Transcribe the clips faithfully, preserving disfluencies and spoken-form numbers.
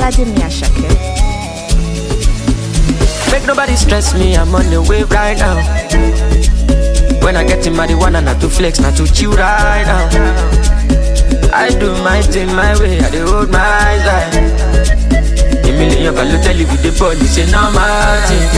Oladimi Ashake. Make nobody stress me, I'm on the way right now. When I get in marijuana, not to flex, not to chill right now. I do my thing my way, I do hold my side. A million galo tell you with the ball, you say no matter.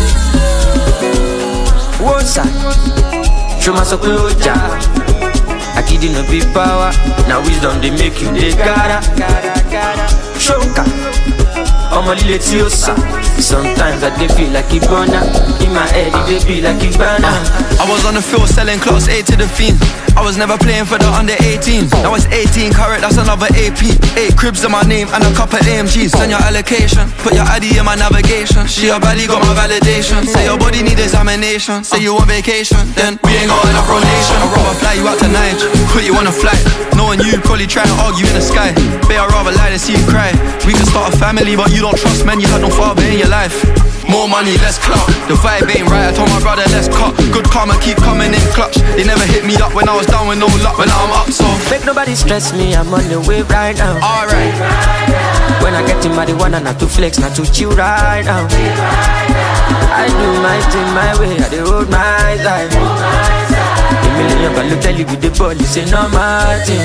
What's that? Show my soul job. I kid you no big power. Now wisdom they make you they gotta. Shoka. I'm a little yosa. Sometimes I dey feel like Ibana. In my head it dey feel like Ibana. uh, I was on the field selling class A to the fiends. I was never playing for the under eighteens. Now it's eighteen carat, that's another A P. Eight cribs in my name and a couple A M Gs. Send your allocation, put your I D in my navigation. She a baddie, got my validation. Say your body need examination. Say you on vacation, then we ain't got enough rotation. I'd rather fly you out to Niger, put you on a flight. Knowing you probably try to argue in the sky. Babe, I'd rather lie than see you cry. We can start a family, but you don't trust men, you had no father in your life. More money, less clout. The vibe ain't right, I told my brother let's cut. Good karma keep coming in clutch. They never hit me up when I was down with no luck. When I'm up, so make nobody stress me, I'm on the way right now. Alright. When I get in marijuana, not to flex, not to chill right now. I do my thing my way, I do hold my side. A million galo tell you with the ball, you say no matter.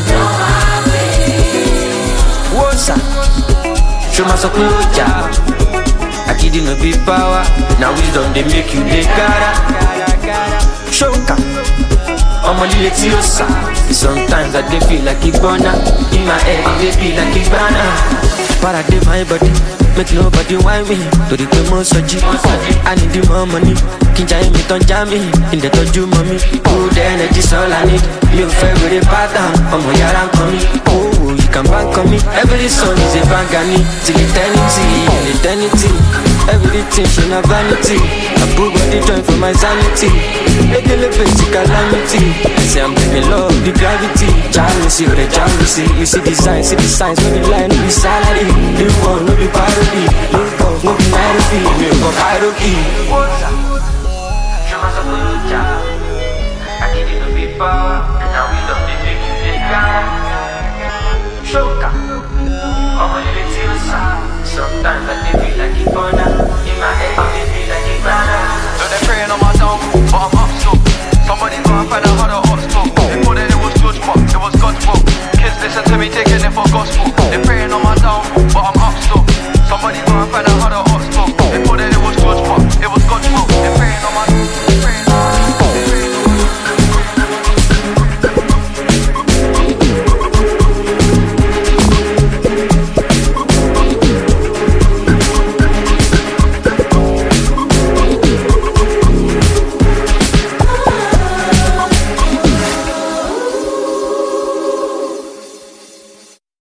What's that? Show my soul job. I kid you no big power. Now wisdom they make you they gotta. Shoka. I'm a little yosa. Sometimes I dey feel like Ibana. In my head it dey feel like Ibana. Para dey my body, make nobody whine me. To the demo soji, I need the more money. Kinja me ton jami, in the toju mommy. Good energy all I need. You favorite pattern, I'm a yaran coming. Oh, you can bank on me. Every song is a bangani. Till eternity, eternity. Everything she na vanity. I put body joint for my sanity. Make a little bit calamity. I say I'm breaking love, the gravity. Jealousy, the jealousy. You see the signs, see the signs. No be lie, no be salary. You want, no be parody. No boss, no be Nairobi. Me go hierarchy. Show my soul job. I give you no big power.